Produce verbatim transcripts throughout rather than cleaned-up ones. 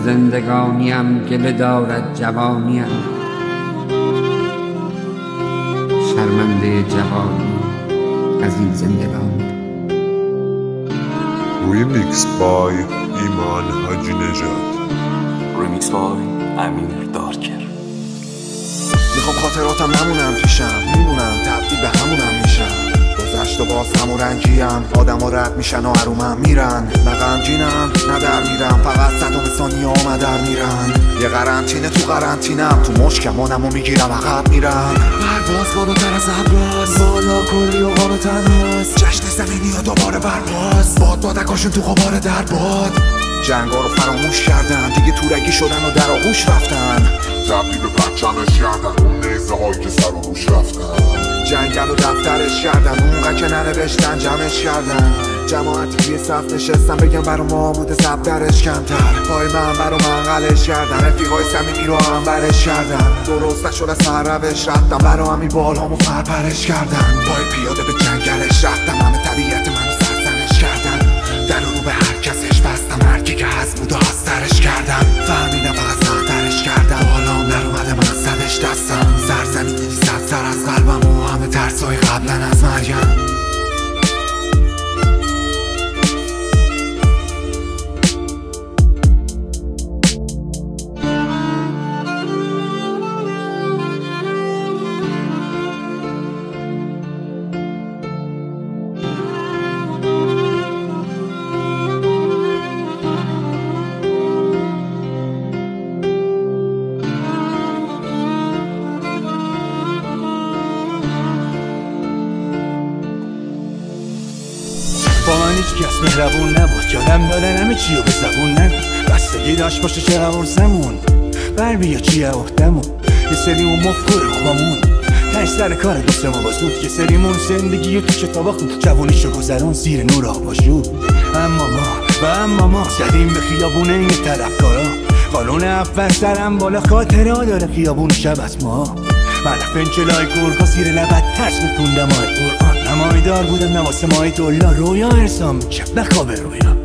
زندگانیم گله دارد جوانیم، شرمنده جوانی از این زندگانی. Remix by ایمان حاجی نژاد. Remix by امیر دارکر. میخوام خاطراتم نمونم پیشم، میمونم تبدیل به همونم میشم. گذشت و باز همون رنگیم، آدم ها رد میشن و عرومم میرن. نه غمگینم نه در میرم، فقط صدام ثانیه آمد در میرن. یه قرنطینه تو قرنطینم، تو مشکمانم و میگیرم عقب میرم. پرواز بالاتر از ابراز، بالا کلی و غار تنهاست. جشن زمینی و دوباره برباز، باد بادکاشون تو غبار در باد. جنگا رو فراموش کردن، دیگه تورگی شدن و در آغوش رفتن. تبدیل به پرچمش کردن اون نیزه هایی که سر و روش رفتن. جنگل و دفترش کردن، اونقدر که ننوشتن جمعش کردن. جماعتی توی صف نشستن بگم برا ما بوده زب درش کمتر. پای من برا منقلش کردن، رفیقای صمیمی رو هم برش کردن. درست نشد از سر روش رفتم، برا همی بالامو فرپرش کردن. پای پیاده به جنگلش رفتم، همه طبیعت منو سرزنش کردن. در رو به هر کسش بستم، هرکی که هست بود و هسترش کردم. فهمیدم فقط سخترش کردم، بالام در اومده من صدش دستم. سرزمینی صد سر از قلبم و همه ترسای قبلا از مریم. با من هیچ کس مهربون نبود، یادم دادن همه چی رو به زبون نگو. بستگی داشت باشه چه قرصمون، بر بیا چیه احتمون. یه سریمون مفکر خوبمون، تنش سر کار دوست ما باز بود. یه سریمون زندگی تو کتابا خود، جوونیشو گذرون زیر نور آباشود. اما ما و اما ما زدیم به خیابونه این طلبکارا. قانون اول سرم بالا، خاطره ها داره خیابون شب از ما. ملف انچلای گرگا زیر لبت ترس میکوندم آی قرآن. نمایدار بودم نواسه مای دولا، رویا ارسام میشم نخواب رویا.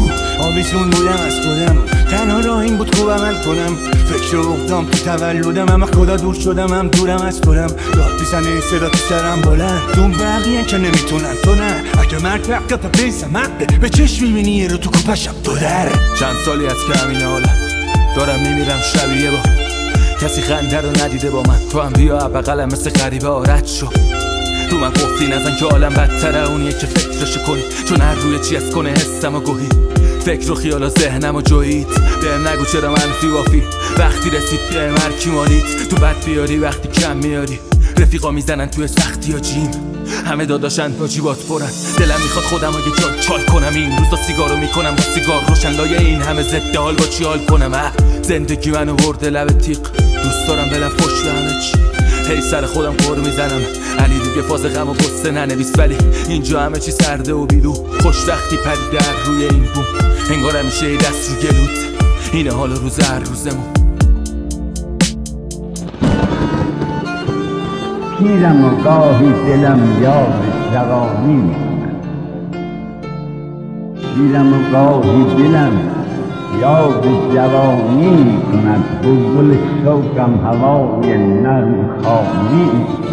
آویزون بودم از خودم، تنها راه این بود خوب عمل کنم. فکر افتام تو تولدم، هم خدا دور شدم هم دورم از خودم. داد بیزنه این صدا تو سرم بلند، دون بقیه که نمیتونن تو نه. اگه مرد حقیقت بیسم حقه، به چشم میبینی یه رو تو کوپشم دو در. چند سالی از که همین حالم دارم میمیرم شبیه با کسی خنده رو ندیده با من. تو هم بیا بغلم مثل غریبه آرد شو. رو من گفتی نزن که عالم بدتره اونیه که فکرشو کنی، چون هر روی چی از کنه حسم و گوهی. فکر و خیال و ذهنم و جویید، بهم نگو چرا منفی وافی. وقتی رسید که مرکی مالیت، تو بد بیاری وقتی کم میاری. رفیقا میزنن توی سختی یا جیم، همه داداشن با جیبات پرن. دلم میخواد خودم رو یه جای چال کنم، این روزا سیگارو میکنم با سیگار روشن. لایه این همه ضد حال با چی حال کنم. اه زندگی منو برده لب تیغ، دوست دارم بلم خوش به همه چی. هی سر خودم قر میزنم، علی دیگه فاز غم و غصه ننویس. ولی اینجا همه چی سرده و بیرو، خوش وقتی پرید در روی این بوم. انگار همیشه یه دست رو گلوت، اینه حال روز هر روزمون. پیرم و گاهی دلم یاد جوانی میکند، پیرم و گاهی دلم یاد جوانی میکند. بلبل شوقم هوای نرم خانی میکند.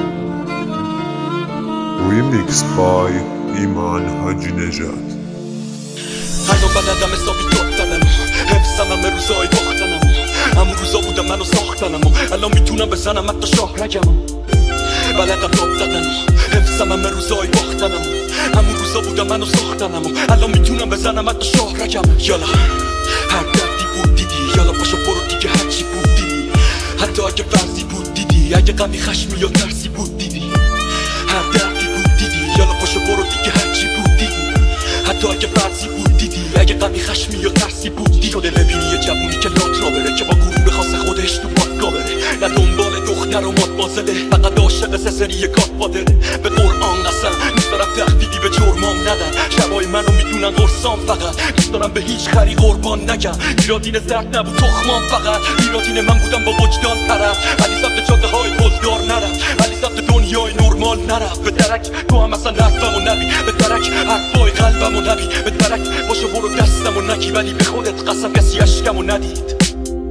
Remix by ایمان حاجی نژاد. الان بلدم حسابی دادنم، حفظم همه روزای باختنم. همون روزا بودم منو ساختنم، الان میتونم بزنم حتی شاهرگم. بلدم داد زدنم، حفظم همه روزای باختنم. همون روزا بودم منو ساختنم، الان میتونم بزنم حتی شاهرگم. یالا هر دردی بود دیدی، یالا پاشو برو دیگه هرچی بود دیدی. حتی اگه فرضی بود دیدی، اگه غمی خشمی یا ترسی بود دیدی. هر دردی بود دیدی، یالا پاشو برو دیگه هرچی بود دیدی. حتی اگه فرضی بود دیدی، اگه غمی خشمی یا ترسی بود دیدی. شده ببینی یه جوونی که لات را بره، که با گروه خاص خودش تو پاکا بره. نه دنبال دختر و ماد بازله، فقط عاشق سسری کات بادره. به قرآن قسم نیست برم تخفیفی به جرمام ندن. شبای منو میدونم میمونن قرصان فقط دوست دارم به هیچ خری قربان نگم ایرادین زرد نبود تخمان فقط ایرادین من بودم با وجدان طرف علی سبت جاده های بزدار نرفت علی سبت دنیای نرمال نرفت به درک تو هم اصلا نرفتم و نبی به درک حرفای قلبم و نبی به درک باشه برو دستم و نگی ولی به خودت قسم کسی عشقم و ندید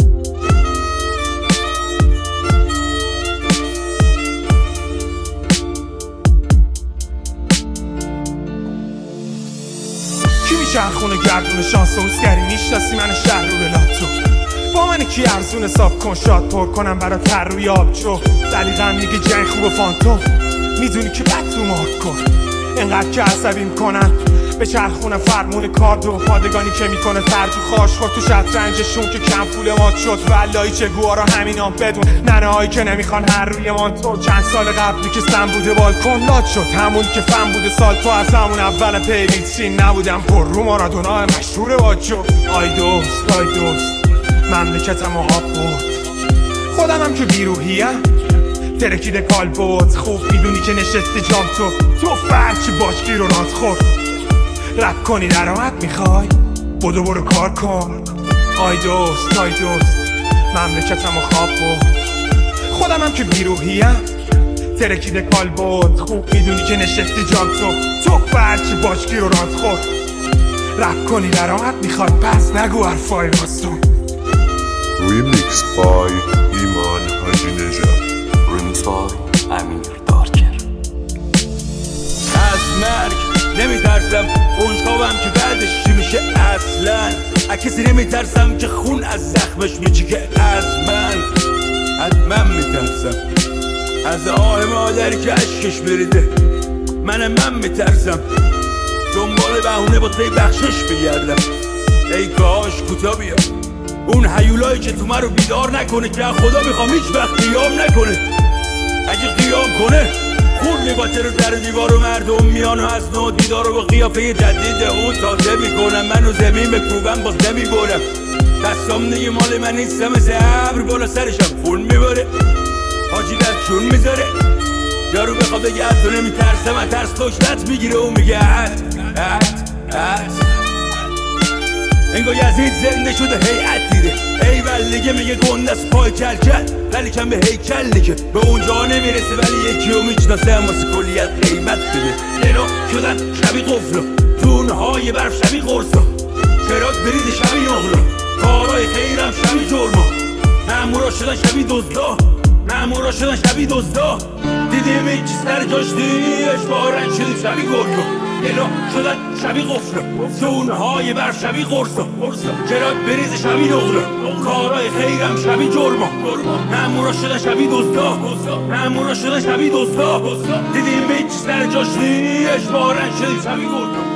شهرخونه گردون شانس و حسگری میشناسی من شهر رو بلاتو با من کی ارزون حساب کن شاد پر کنم برات تر روی آبجو دلیقم میگه جنگ خوب فانتوم میدونی که بد رو مارد کن انقدر که عصبیم کنن به چرخونه فرمون کارد و پادگانی که میکنه ترجو خاش خور تو شطرنجشون که کم پول مات شد ولایی چه گوارا همینام بدون ننه هایی که نمیخوان هر روی مانتو چند سال قبلی که سم بوده بالکن لات شد همون که فهم بوده سال تو از همون اول پیویتسین نبودم پر رو مارادونا مشهور واجو آی دوست آی دوست مملکتم و آب بود خودم هم که بیروحیم ترکیده کال بود خوب میدونی که نشستی جام تو تو فرچی باشگی رو رات خورد رپ کنی درآمد میخوای بدو برو کار کن آی دوست آی دوست مملکتم و خواب بود خودم هم که بیروحیم ترکیده کال بود خوب میدونی که نشستی جام تو تو فرچی باشگی رو رات خورد رپ کنی درآمد میخوای پس نگو حرفای راستون Remix by ایمان حاجی نژاد Remix by امیر دارکر از مرگ نمیترسم اونجاوم که بعدش چی میشه اصلا از کسی نمیترسم که خون از زخمش میچکه از من حتما میترسم از آه مادری که اشکش بریده من من میترسم دنبال بهونه با تی بخشش بگردم ای کاش کوتا بیا اون حیولایی که تو من رو بیدار نکنه که خدا میخوام هیچ وقت قیام نکنه اگه قیام کنه خون میباته رو در دیوار و مردم میان و از نو دیدار رو با قیافه جدید اون تازه میکنم منو زمین بکوبم باز نمیبرم دستام دیگه مال من نیستم مثل ابر بالا سرشم خون میباره حاجی در چون میذاره یارو بخواب بگه تو نمیترسم از ترس داشتت میگیره و میگه عد عد عد انگاه یزید زنده شده هیئت دیده ای ولیگه میگه گنده از پای کل کل ولی کم به هیکل دیگه به اونجا نمیرسه ولی یکی رو میشناسه هم واسه کلیت قیمت بده اینا شدن شبیه قفلا دونهای برف شبیه قرصا چراغ برید شبیه نغلا کارهای خیرم شبیه جرما مامورا شدن شبیه دزدا مامورا شدن شبیه دزدا دیدیم این چیز در جاش دیش بارن شدیم شبیه گرگا اینا شدن شبیه قفلا دونهای برف شبیه قرصا چراغ بریز شبیه نغلا کارهای خیرم شبیه جرما مامورا شدن شبیه دزدا مامورا شدن شبیه دزدا دیدیم این چیز در جاش دیش بارن شدیم شبیه گرگا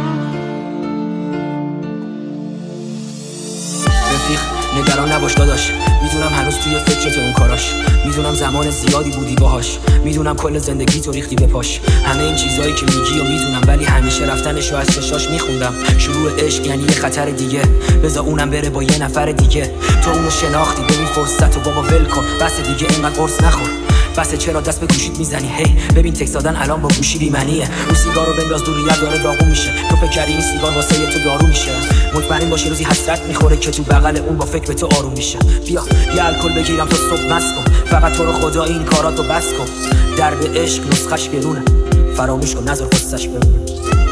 رفیق نگران نباش داداش میدونم هنوز توی فکرت اون کاراش میدونم زمان زیادی بودی باهاش میدونم کل زندگی تو ریختی به پاش همه این چیزایی که میگی و میدونم ولی همیشه رفتنشو از چشاش میخوندم شروع عشق یعنی یه خطر دیگه بذار اونم بره با یه نفر دیگه تو اونو شناختی ببین فرصت و بابا ول کن بس دیگه اینقدر قرص نخور بس چرا دست به گوشیت میزنی هی ببین تکس دادن الان با گوشی بی معنیه اون سیگارو بنداز دور ریت داره داغون میشه تو فکر کردی این سیگار واسه تو دارو میشه مطمئن باش روزی حسرت میخوره که تو بغل اون با فکر به تو آروم میشه بیا یه الکل بگیرم تا صبح مست کن فقط تو رو خدا این کاراتو بس کن درب عشق نسخش گرونه فراموش کن نذار قصه‌اش بمونه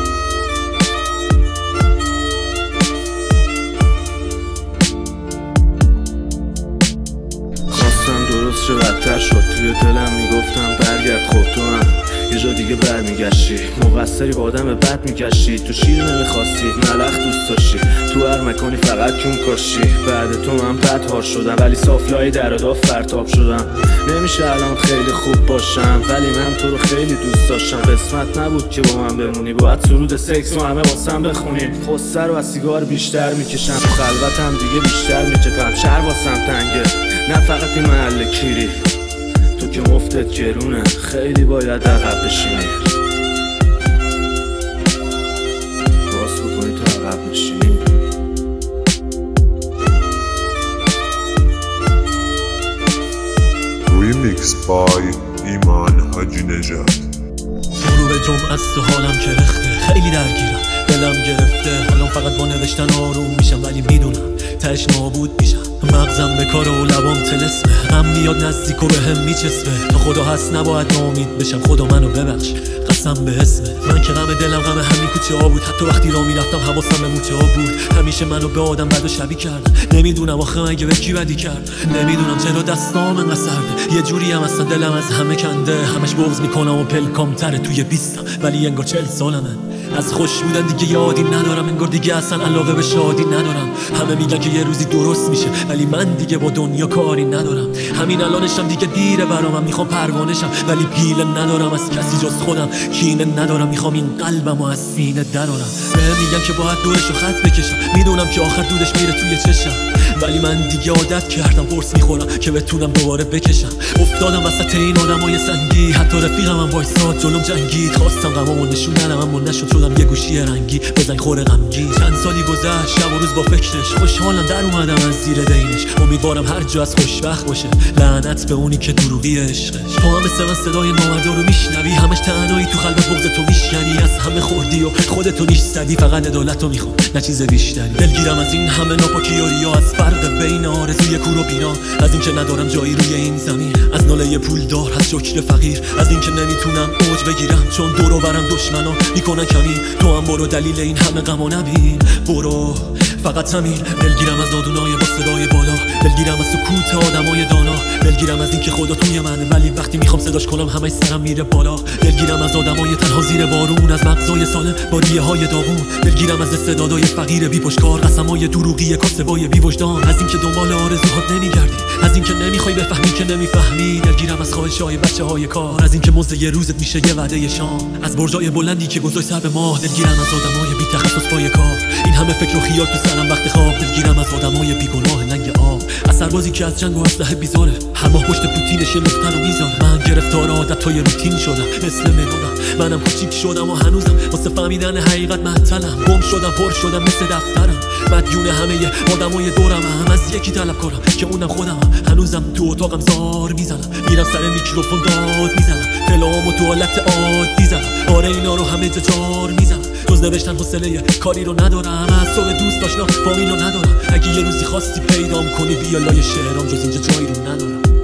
درست شد بدتر شد توی دلم میگفتم برگرد خب تو هم یه جا دیگه برمیگشتی مقصری با آدم بد میگشتی تو شیر نمیخواستی ملخ دوست داشتی تو هر مکانی فقط کون کاشی بعد تو من بدهار شدم ولی صافلای در و داف فرتاب شدم نمیشه الان خیلی خوب باشم ولی من تو رو خیلی دوست داشتم قسمت نبود که با من بمونی باید سرود سکس و همه واسم بخونی خسته رو از سیگار بیشتر میکشم تو خلوتم دیگه بیشتر میچپم شهر واسم تنگه نه فقط این محل کیری تو که مفتت گرونه خیلی باید عقب بشینی باز بکنی تو عقب بشینی Remix by ایمان حاجی نژاد غروب جمعه است و حالم کرخته خیلی درگیرم دلم گرفته الان فقط با نوشتن آروم میشم، ولی میدونم تهش نابود میشم. مغزم به کار و لبام طلسمه، غم میاد نزدیک و به هم میچسبه. تا خدا هست نباید ناامید بشم، خدا منو ببخش قسم به اسمت. من که غم دلم غم همین کوچه ها بود، حتی وقتی راه میرفتم حواسم به موچه ها بود. همیشه منو به آدم بد و شبیه کردن، نمیدونم آخه مگه به کی بدی کرد. نمیدونم چرا دستام انقدر سرده، یه جوری هم اصلا دلم از همه کنده. همش بغض میکنم و پلکام تره توی بیستم، ولی انگار چل سالمه. از خوش بودن دیگه یادی ندارم، انگار دیگه اصلا علاقه به شادی ندارم. همه میگن که یه روزی درست میشه، ولی من دیگه با دنیا کاری ندارم. همین الانشم دیگه دیره برام، میخوام پروانشم ولی پیله ندارم از کسی جز خودم. کینه ندارم، میخوام این قلبمو از سینه درارم. بهم میگن که باید دورشو خط بکشم، میدونم که آخر دودش میره توی چشم، ولی من دیگه عادت کردم قرص میخورم که بتونم دوباره بکشم. افتادم وسط این آدمای سنگی، حتی رفیقم هم وایساد جلوم جنگید. خواستم غمامو نشون ندم اما نشد، شدم یه گوشی رنگی بزن خور غمگین. چند سالی گذشت شب و روز با فکرش، خوشحالم در اومدم از زیر دینش. امیدوارم هر جا از خوشبخت باشه، لعنت به اونی که دروغی عشقش. تو هم مثل من صدای نامردا رو میشنوی، همش تنهایی تو قلب بغض تو میشکنی. از همه خوردی و خودتو نیستدی، فقط عدالتو میخوام نه چیز بیشتری. دلگیرم از این همه ناپاکی و ریا، از فرق بین آرزوی کور و بینا، از اینکه ندارم جایی روی این زمین، از ناله پول دار، از شکر فقیر، از اینکه نمیتونم اوج بگیرم چون دور و برم دشمنا میکنن کمین. تو هم برو دلیل این همه غم و نبین، برو فقط همین. دلگیرم از نادونای با صدای بالا، دلگیرم از سکوت آدمای دانا، دلگیرم از اینکه خدا توی منه ولی وقتی میخوام صداش کنم همش سرم میره بالا. دلگیرم از آدمای تنها زیر بارون، از مغزای سالم با ریه های داغون. دلگیرم از استعدادای فقیر بی پشتکار، قسمای دروغی کاسبای بی وجدان. از اینکه دنبال آرزوهات نمیگردی، از اینکه نمیخوای بفهمی که نمیفهمی. دلگیرم از خواهشای بچه‌های کار، از اینکه مزد یه روزت میشه یه وعده شام، از برجای بلندی که گذاشت سر به ماه. دلگیرم از آدمای بی تخصص پای کار، این همه فکر و خیال تو سرم وقت خواب. دلگیرم از آدمای بیگناه ننگ آب، از سربازی که از جنگ و اسلحه بیزاره، هر ماه پشت پوتینش یه نقطه رو میذاره. من گرفتار عادت‌های روتین شدم مثل مدادم، منم کوچیک شدم و هنوزم واسه فهمیدن حقیقت معطلم. گم شدم پر شدم مثل دفترم، مدیون همه آدمای دورم. هم از یکی طلب کنم که اونم خودم. هنوزم تو اتاقم زار میزنم، میرم سر میکروفون داد میزنم، دلامو تو حالت عادی زدم. آره اینا رو همه جا جار میزنم، جز نوشتن حوصله کاری رو ندارم. اعصاب دوست آشنا فامیل رو ندارم، اگه یه روزی خواستی پیدام کنی بیا لای شعرام، جز اینجا جایی رو ندارم.